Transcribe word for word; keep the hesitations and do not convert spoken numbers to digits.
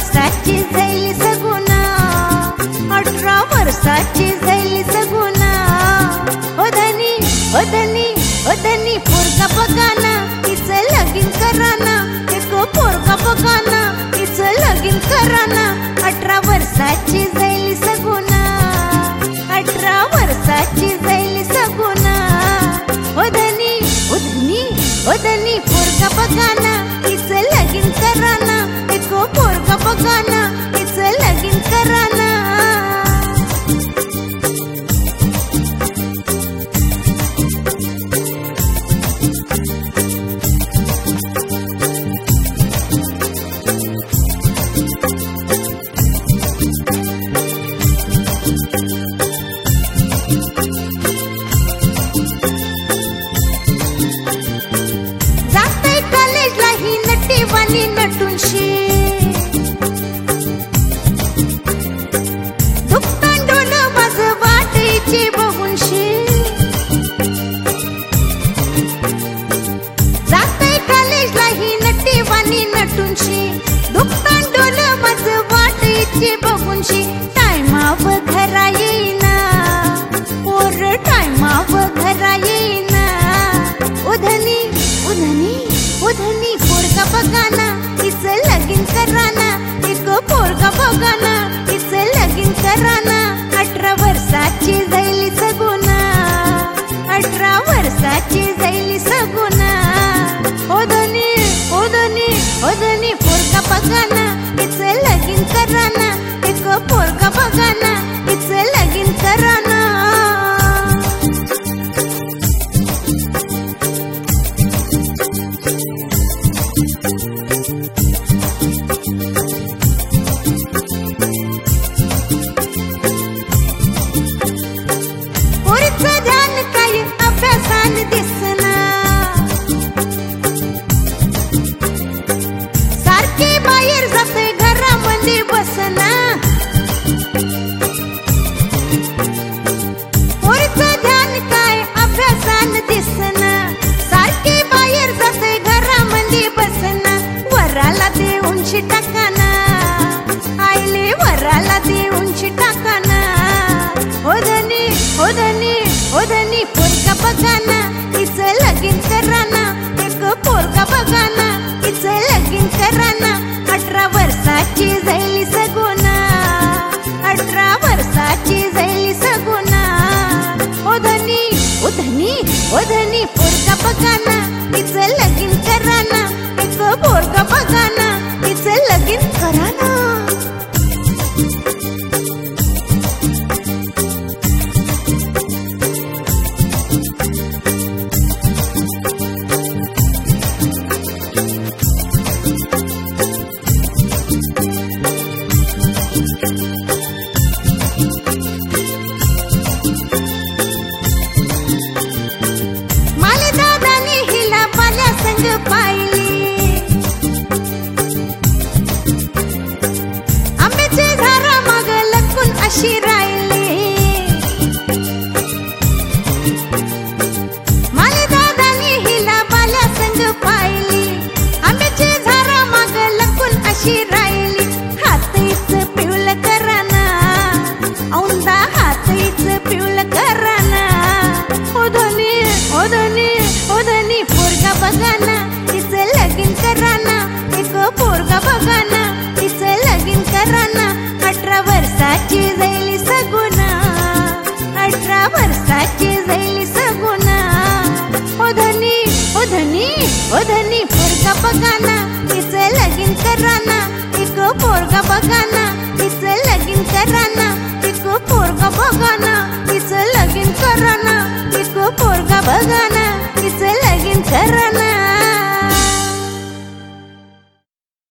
वर्षाची झाली सगुना, अठरा वर्षाची झाली सगुना। ओ धनी ओ धनी ओ धनी पोरगा बघाना, तिचं लगीन कराना, एक पोरगा बघाना, तिचं लगीन कराना। अठरा वर्षाची झाली सगुना, अठरा वर्षाची झाली सगुना। ओ धनी ओ धनी ओ धनी पोरगा बघाना, तिचं लगीन कराना, एक पोरगा बघाना, तिचं लगीन कराना। वाणी नटूनशी दुपटांडोल माझ वाटेची बघूनशी, जाते कॉलेजला ही नटी वाणी नटूनशी, दुपटांडोल माझ वाटेची बघूनशी। टायमाव घरा येईना पोर, टायमाव घरा येईना। उधनी उधनी उधनी पोरगा बघाना, तिचं लगीन कराना, एक पोरगा बघाना, तिचं लगीन कराना। अठरा वर्षाची झाली सगुना, अठरा वर्षाची झाली सगुना। ओ धनी ओ धनी ओ धनी पोरगा बघाना, तिचं लगीन कराना, एक पोरगा बघाना, तिचं लगीन कराना। दिसना सारखे बाहेर जाते घरामध्ये बसना, पोरीचं ध्यान काय अभ्यासान दिसना, सारखे बाहेर जाते घरामध्ये बसना। वराला देऊन टाकाना, आईले वराला देऊन टाकाना। ओ धनी ओ धनी ओ धनी पोरगा बघाना, तिचं लगीन कराना, एक पोरगा बघाना, तिचं लगीन कराना। अठरा वर्षाची झाली सगुना, अठरा वर्षाची झाली सगुना। ओ धनी ओ धनी ओ धनी पोरगा बघाना, तिचं लगीन कराना, एक पोरगा बघाना, तिचं लगीन कराना। अशी राहिली माले दादानी हिला बाल्या संग पाहिली, आंब्याची झारा माग लपून अशी राहिली। हातीच पिवल कराना, औंदा हातीच पिवल कराना। ओ धनी ओ धनी ओ धनी पोरगा बघाना, तिचं लगीन कराना, एक पोरगा बघाना, तिचं लगीन कराना। अठरा वर्षाची झाली सगुना, अठरा वर्षाची झाली सगुना। ओ धनी ओ धनी ओ धनी पोरगा बघाना, तिचं लगीन कराना, एक पोरगा बघाना, तिचं लगीन कराना। एक पोरगा बघाना, तिचं लगीन कराना, एक पोरगा बघाना, तिचं लगीन कराना।